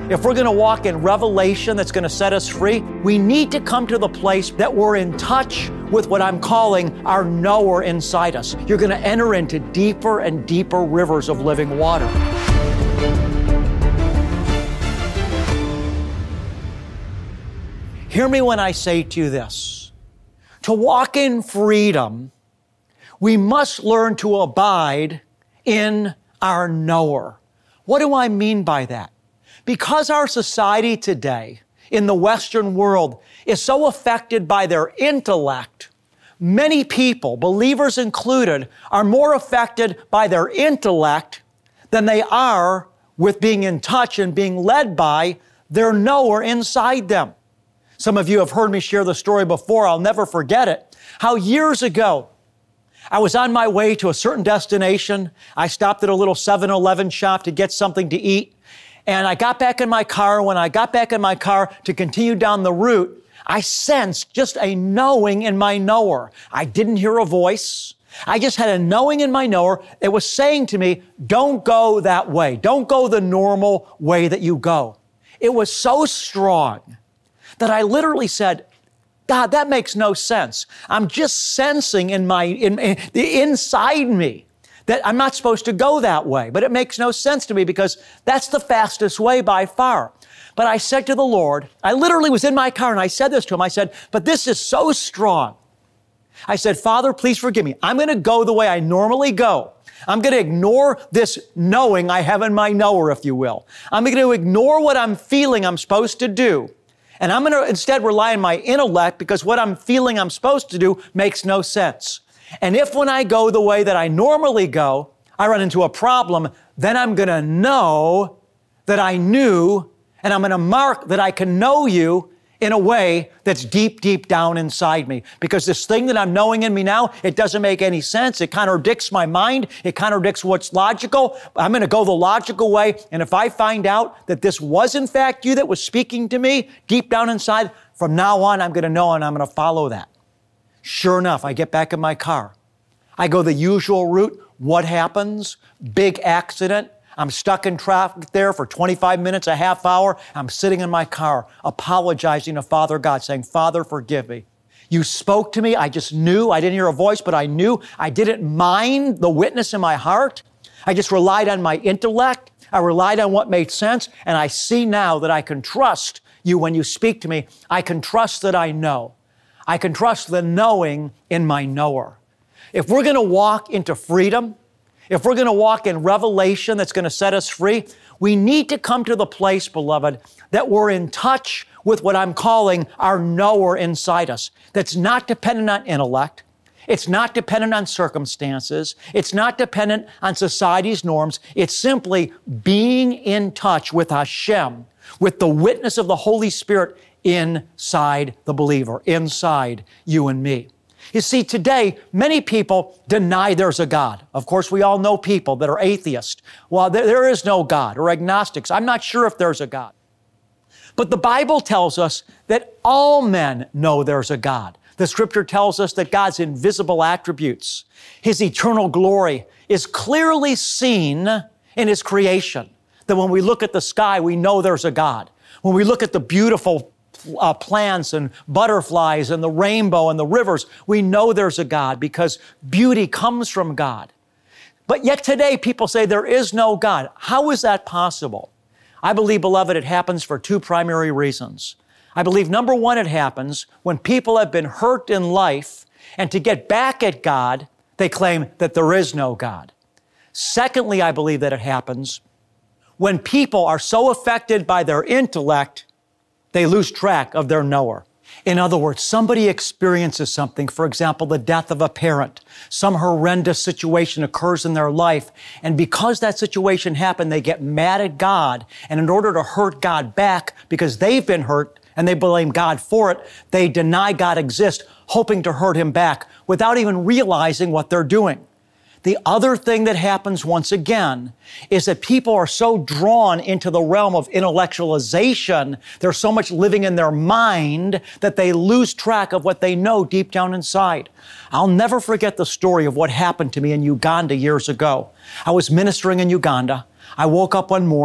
If we're going to walk in revelation that's going to set us free, we need to come to the place that we're in touch with what I'm calling our knower inside us. You're going to enter into deeper and deeper rivers of living water. Hear me when I say to you this. To walk in freedom, we must learn to abide in our knower. What do I mean by that? Because our society today in the Western world is so affected by their intellect, many people, believers included, are more affected by their intellect than they are with being in touch and being led by their knower inside them. Some of you have heard me share the story before. I'll never forget it. How years ago, I was on my way to a certain destination. I stopped at a little 7-Eleven shop to get something to eat. And I got back in my car. When I got back in my car to continue down the route, I sensed just a knowing in my knower. I didn't hear a voice. I just had a knowing in my knower. It was saying to me, don't go that way. Don't go the normal way that you go. It was so strong that I literally said, God, that makes no sense. I'm just sensing in the inside me that I'm not supposed to go that way. But it makes no sense to me because that's the fastest way by far. But I said to the Lord, I literally was in my car and I said this to him. I said, but this is so strong. I said, Father, please forgive me. I'm going to go the way I normally go. I'm going to ignore this knowing I have in my knower, if you will. I'm going to ignore what I'm feeling I'm supposed to do. And I'm going to instead rely on my intellect because what I'm feeling I'm supposed to do makes no sense. And if when I go the way that I normally go, I run into a problem, then I'm going to know that I knew, and I'm going to mark that I can know you in a way that's deep, deep down inside me. Because this thing that I'm knowing in me now, it doesn't make any sense. It contradicts my mind. It contradicts what's logical. I'm going to go the logical way. And if I find out that this was in fact you that was speaking to me deep down inside, from now on, I'm going to know and I'm going to follow that. Sure enough, I get back in my car. I go the usual route. What happens? Big accident. I'm stuck in traffic there for 25 minutes, a half hour. I'm sitting in my car, apologizing to Father God, saying, Father, forgive me. You spoke to me. I just knew. I didn't hear a voice, but I knew. I didn't mind the witness in my heart. I just relied on my intellect. I relied on what made sense. And I see now that I can trust you when you speak to me. I can trust that I know. I can trust the knowing in my knower. If we're going to walk into freedom, if we're going to walk in revelation that's going to set us free, we need to come to the place, beloved, that we're in touch with what I'm calling our knower inside us. That's not dependent on intellect. It's not dependent on circumstances. It's not dependent on society's norms. It's simply being in touch with Hashem, with the witness of the Holy Spirit inside the believer, inside you and me. You see, today, many people deny there's a God. Of course, we all know people that are atheists. Well, there is no God, or agnostics. I'm not sure if there's a God. But the Bible tells us that all men know there's a God. The Scripture tells us that God's invisible attributes, His eternal glory, is clearly seen in His creation. That when we look at the sky, we know there's a God. When we look at the beautiful plants and butterflies and the rainbow and the rivers, we know there's a God because beauty comes from God. But yet today people say there is no God. How is that possible? I believe, beloved, it happens for two primary reasons. I believe, number one, it happens when people have been hurt in life, and to get back at God, they claim that there is no God. Secondly, I believe that it happens when people are so affected by their intellect they lose track of their knower. In other words, somebody experiences something, for example, the death of a parent. Some horrendous situation occurs in their life, and because that situation happened, they get mad at God, and in order to hurt God back, because they've been hurt and they blame God for it, they deny God exists, hoping to hurt Him back without even realizing what they're doing. The other thing that happens once again is that people are so drawn into the realm of intellectualization, they're so much living in their mind that they lose track of what they know deep down inside. I'll never forget the story of what happened to me in Uganda years ago. I was ministering in Uganda. I woke up one morning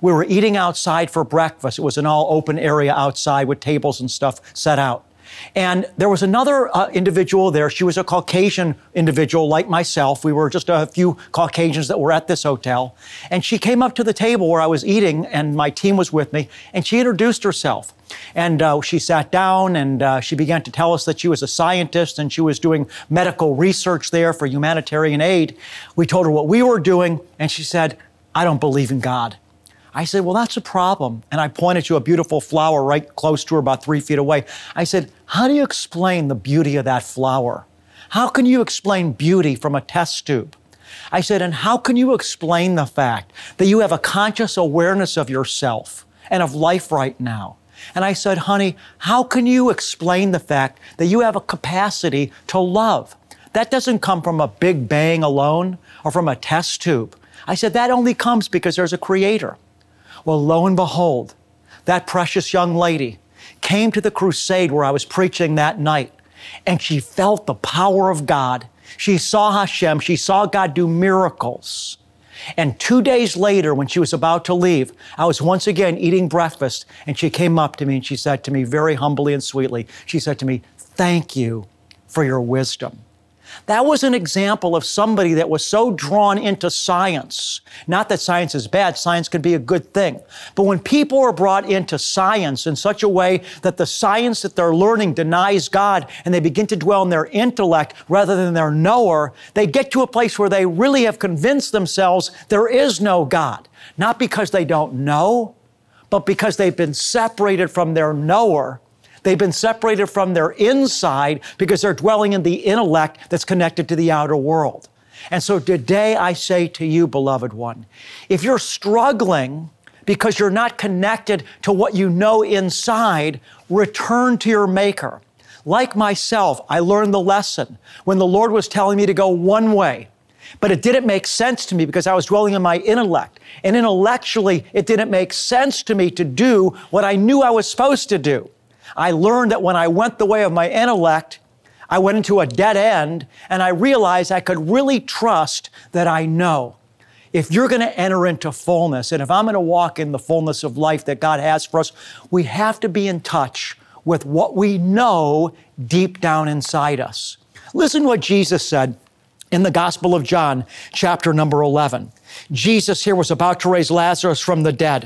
We were eating outside for breakfast. It was an all open area outside with tables and stuff set out. And there was another individual there. She was a Caucasian individual like myself. We were just a few Caucasians that were at this hotel. And she came up to the table where I was eating, and my team was with me, and she introduced herself. And she sat down, and she began to tell us that she was a scientist and she was doing medical research there for humanitarian aid. We told her what we were doing, and she said, "I don't believe in God." I said, "Well, that's a problem." And I pointed to a beautiful flower right close to her, about 3 feet away. I said, "How do you explain the beauty of that flower? How can you explain beauty from a test tube?" I said, "And how can you explain the fact that you have a conscious awareness of yourself and of life right now?" And I said, "Honey, how can you explain the fact that you have a capacity to love? That doesn't come from a big bang alone or from a test tube." I said, "That only comes because there's a creator." Well, lo and behold, that precious young lady came to the crusade where I was preaching that night, and she felt the power of God. She saw Hashem. She saw God do miracles. And 2 days later, when she was about to leave, I was once again eating breakfast, and she came up to me and she said to me very humbly and sweetly, she said to me, "Thank you for your wisdom." That was an example of somebody that was so drawn into science. Not that science is bad, science can be a good thing. But when people are brought into science in such a way that the science that they're learning denies God and they begin to dwell in their intellect rather than their knower, they get to a place where they really have convinced themselves there is no God. Not because they don't know, but because they've been separated from their knower. They've been separated from their inside because they're dwelling in the intellect that's connected to the outer world. And so today I say to you, beloved one, if you're struggling because you're not connected to what you know inside, return to your Maker. Like myself, I learned the lesson when the Lord was telling me to go one way, but it didn't make sense to me because I was dwelling in my intellect. And intellectually, it didn't make sense to me to do what I knew I was supposed to do. I learned that when I went the way of my intellect, I went into a dead end, and I realized I could really trust that I know. If you're going to enter into fullness, and if I'm going to walk in the fullness of life that God has for us, we have to be in touch with what we know deep down inside us. Listen to what Jesus said in the Gospel of John, chapter number 11. Jesus here was about to raise Lazarus from the dead.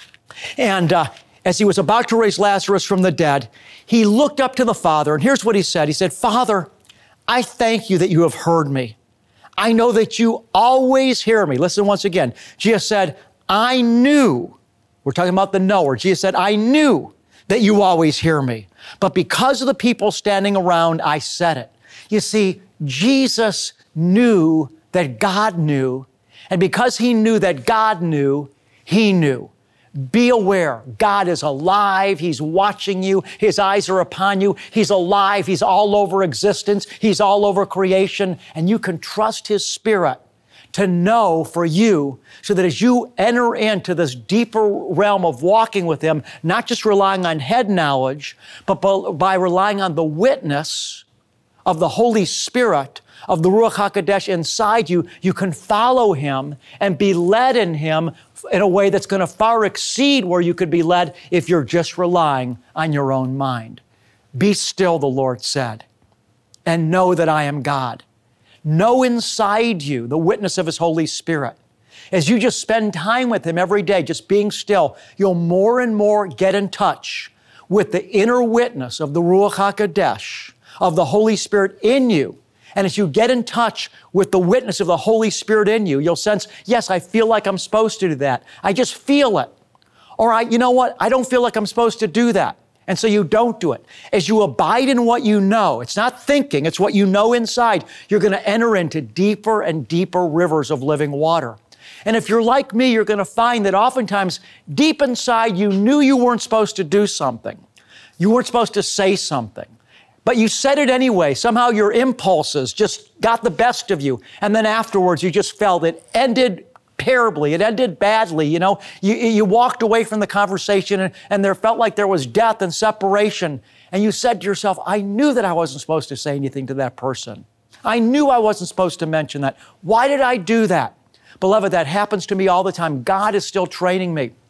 And as he was about to raise Lazarus from the dead, he looked up to the Father, and here's what he said. He said, "Father, I thank you that you have heard me. I know that you always hear me." Listen once again. Jesus said, "I knew." We're talking about the knower. Jesus said, "I knew that you always hear me. But because of the people standing around, I said it." You see, Jesus knew that God knew, and because he knew that God knew, he knew. Be aware, God is alive. He's watching you. His eyes are upon you. He's alive. He's all over existence. He's all over creation. And you can trust His Spirit to know for you so that as you enter into this deeper realm of walking with Him, not just relying on head knowledge, but by relying on the witness of the Holy Spirit, of the Ruach HaKodesh inside you, you can follow Him and be led in Him in a way that's going to far exceed where you could be led if you're just relying on your own mind. Be still, the Lord said, and know that I am God. Know inside you the witness of His Holy Spirit. As you just spend time with Him every day, just being still, you'll more and more get in touch with the inner witness of the Ruach HaKodesh, of the Holy Spirit in you. And as you get in touch with the witness of the Holy Spirit in you, you'll sense, yes, I feel like I'm supposed to do that. I just feel it. Or you know what? I don't feel like I'm supposed to do that. And so you don't do it. As you abide in what you know, it's not thinking, it's what you know inside, you're going to enter into deeper and deeper rivers of living water. And if you're like me, you're going to find that oftentimes deep inside you knew you weren't supposed to do something. You weren't supposed to say something. But you said it anyway. Somehow your impulses just got the best of you. And then afterwards, you just felt it ended terribly. It ended badly. You know, you walked away from the conversation and there felt like there was death and separation. And you said to yourself, I knew that I wasn't supposed to say anything to that person. I knew I wasn't supposed to mention that. Why did I do that? Beloved, that happens to me all the time. God is still training me.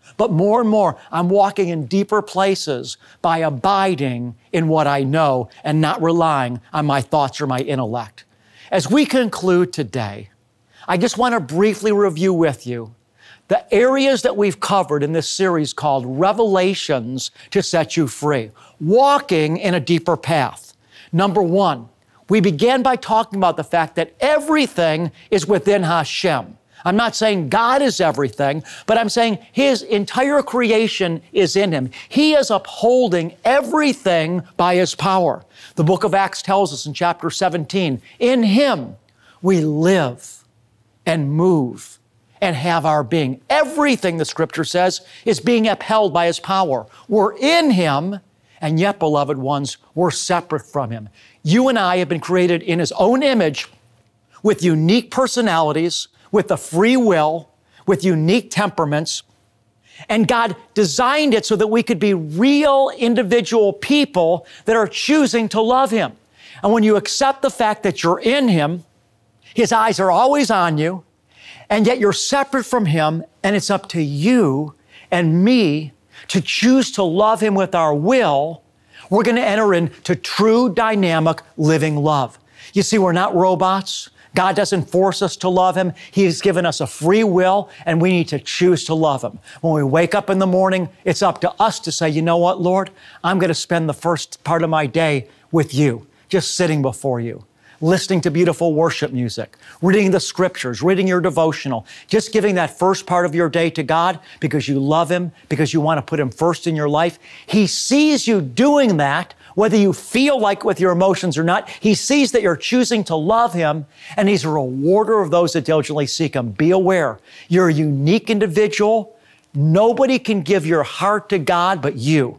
But more and more, I'm walking in deeper places by abiding in what I know and not relying on my thoughts or my intellect. As we conclude today, I just want to briefly review with you the areas that we've covered in this series called Revelations to Set You Free, walking in a deeper path. Number one, we began by talking about the fact that everything is within Hashem. I'm not saying God is everything, but I'm saying His entire creation is in Him. He is upholding everything by His power. The book of Acts tells us in chapter 17, in Him we live and move and have our being. Everything, the Scripture says, is being upheld by His power. We're in Him, and yet, beloved ones, we're separate from Him. You and I have been created in His own image with unique personalities, with a free will, with unique temperaments. And God designed it so that we could be real individual people that are choosing to love Him. And when you accept the fact that you're in Him, His eyes are always on you, and yet you're separate from Him, and it's up to you and me to choose to love Him with our will, we're going to enter into true, dynamic, living love. You see, we're not robots. God doesn't force us to love Him. He's given us a free will, and we need to choose to love Him. When we wake up in the morning, it's up to us to say, you know what, Lord? I'm going to spend the first part of my day with You, just sitting before You, listening to beautiful worship music, reading the Scriptures, reading your devotional, just giving that first part of your day to God because you love Him, because you want to put Him first in your life. He sees you doing that, whether you feel like with your emotions or not. He sees that you're choosing to love Him, and He's a rewarder of those that diligently seek Him. Be aware, you're a unique individual. Nobody can give your heart to God but you.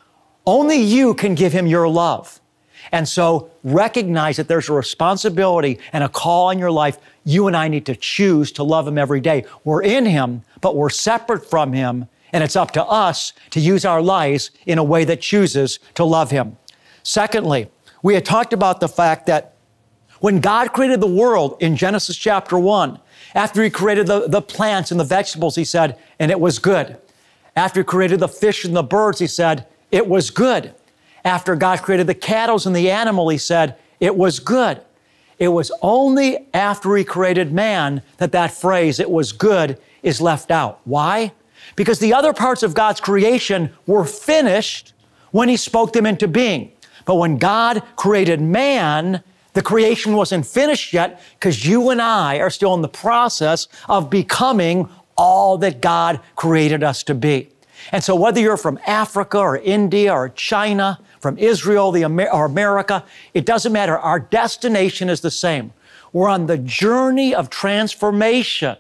Only you can give Him your love. And so recognize that there's a responsibility and a call on your life. You and I need to choose to love Him every day. We're in Him, but we're separate from Him, and it's up to us to use our lives in a way that chooses to love Him. Secondly, we had talked about the fact that when God created the world in Genesis chapter 1, after He created the plants and the vegetables, He said, and it was good. After He created the fish and the birds, He said, it was good. After God created the cattle and the animal, He said, it was good. It was only after He created man that that phrase, it was good, is left out. Why? Because the other parts of God's creation were finished when He spoke them into being. But when God created man, the creation wasn't finished yet because you and I are still in the process of becoming all that God created us to be. And so whether you're from Africa or India or China, from Israel or America, it doesn't matter. Our destination is the same. We're on the journey of transformation.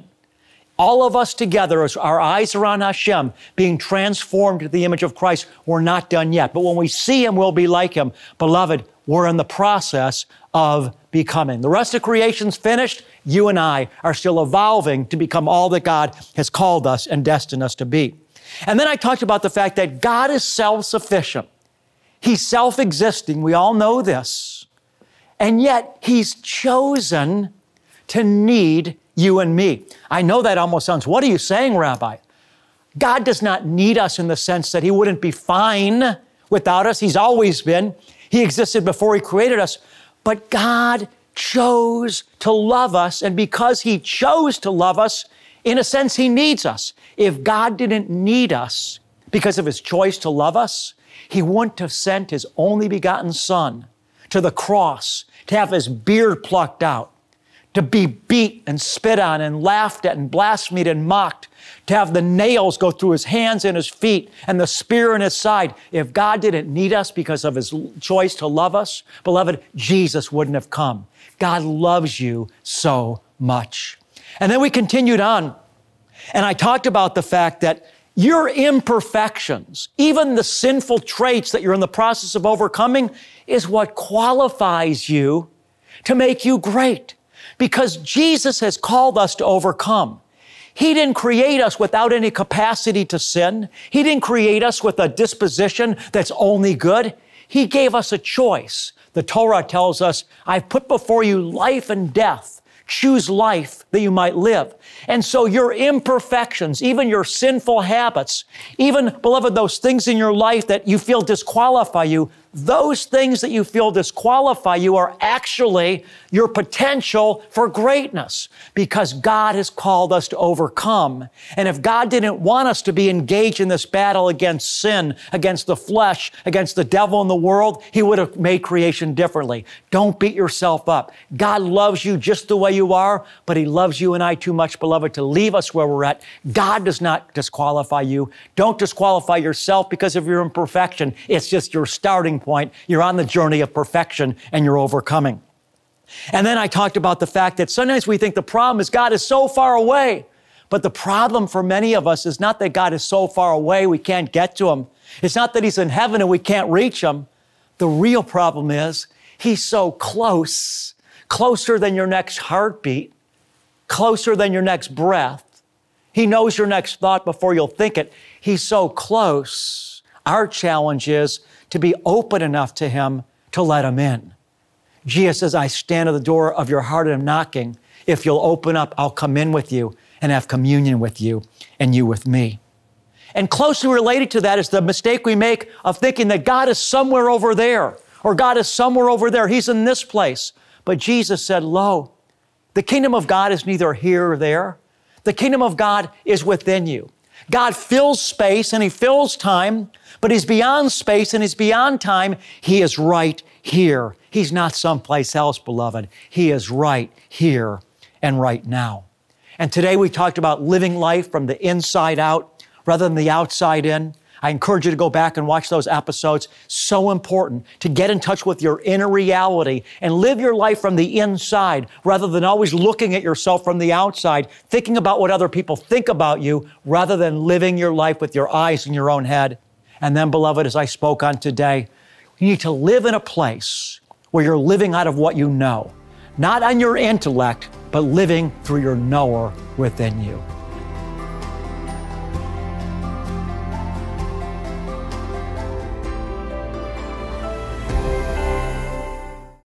All of us together, as our eyes are on Hashem, being transformed to the image of Christ. We're not done yet. But when we see Him, we'll be like Him. Beloved, we're in the process of becoming. The rest of creation's finished. You and I are still evolving to become all that God has called us and destined us to be. And then I talked about the fact that God is self-sufficient. He's self-existing. We all know this. And yet He's chosen to need you and me. I know that almost sounds, what are you saying, Rabbi? God does not need us in the sense that He wouldn't be fine without us. He's always been. He existed before He created us. But God chose to love us. And because He chose to love us, in a sense, He needs us. If God didn't need us because of His choice to love us, He wouldn't have sent His only begotten Son to the cross to have His beard plucked out, to be beat and spit on and laughed at and blasphemed and mocked, to have the nails go through His hands and His feet and the spear in His side. If God didn't need us because of His choice to love us, beloved, Jesus wouldn't have come. God loves you so much. And then we continued on, and I talked about the fact that your imperfections, even the sinful traits that you're in the process of overcoming, is what qualifies you to make you great. Because Jesus has called us to overcome. He didn't create us without any capacity to sin. He didn't create us with a disposition that's only good. He gave us a choice. The Torah tells us, I've put before you life and death, choose life that you might live. And so your imperfections, even your sinful habits, even, beloved, those things in your life that you feel disqualify you, those things that you feel disqualify you are actually your potential for greatness, because God has called us to overcome. And if God didn't want us to be engaged in this battle against sin, against the flesh, against the devil and the world, He would have made creation differently. Don't beat yourself up. God loves you just the way you are, but He loves you and I too much, beloved, to leave us where we're at. God does not disqualify you. Don't disqualify yourself because of your imperfection. It's just your starting point. You're on the journey of perfection and you're overcoming. And then I talked about the fact that sometimes we think the problem is God is so far away. But the problem for many of us is not that God is so far away we can't get to Him. It's not that He's in heaven and we can't reach Him. The real problem is He's so close, closer than your next heartbeat, closer than your next breath. He knows your next thought before you'll think it. He's so close. Our challenge is to be open enough to Him to let Him in. Jesus says, I stand at the door of your heart and am knocking. If you'll open up, I'll come in with you and have communion with you and you with me. And closely related to that is the mistake we make of thinking that God is somewhere over there or God is somewhere over there. He's in this place. But Jesus said, lo, the kingdom of God is neither here or there. The kingdom of God is within you. God fills space and He fills time, but He's beyond space and He's beyond time. He is right here. He's not someplace else, beloved. He is right here and right now. And today we talked about living life from the inside out rather than the outside in. I encourage you to go back and watch those episodes. So important to get in touch with your inner reality and live your life from the inside rather than always looking at yourself from the outside, thinking about what other people think about you rather than living your life with your eyes in your own head. And then, beloved, as I spoke on today, you need to live in a place where you're living out of what you know, not on your intellect, but living through your knower within you.